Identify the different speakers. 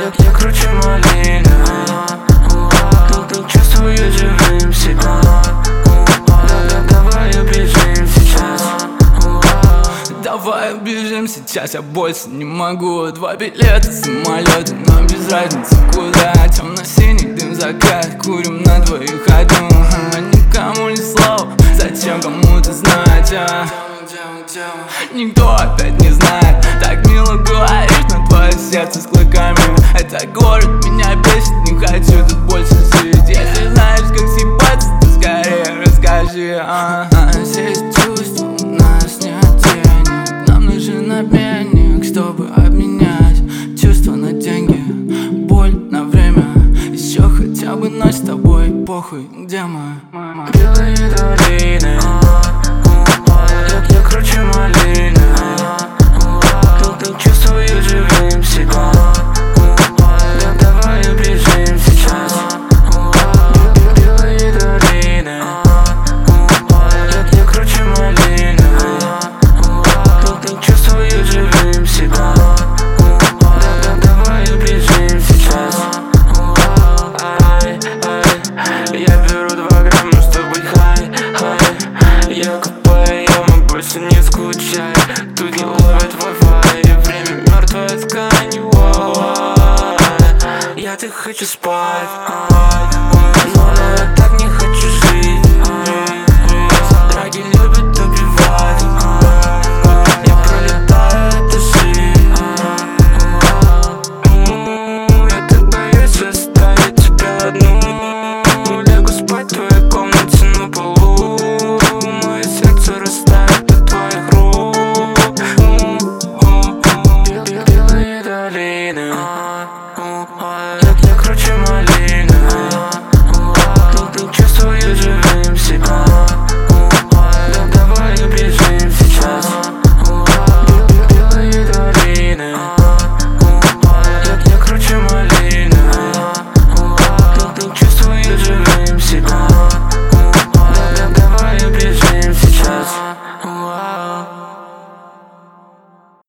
Speaker 1: Я круче малины. Чувствую живым себя. Давай убежим сейчас.
Speaker 2: Давай убежим сейчас, я больше не могу. 2 билета, самолеты, нам без разницы куда. Темно-синий дым закат, курим на двоих одну. Никому ни слова, зачем кому-то знать, Никто опять не знает, так мило говоришь, но твое сердце с клыками. Это город меня бесит, не хочу тут больше жить. Если знаешь, как съебаться, то скорее расскажи. Здесь чувства, у нас нет денег. Нам нужен обменник, чтобы обменять чувства на деньги, боль на время. Еще хотя бы ночь с тобой, похуй, где мы?
Speaker 1: Белые долины. Я круче малины. Чувствую живым себя. Давай убежим сейчас. Белые долины. Я круче малины. Чувствую живым себя. Давай убежим сейчас. Я беру 2 грамма, чтобы быть хай. Я купаю, больше не скучай. Тут не ловят Wi-Fi, время мертвая ткань. Я так хочу спать.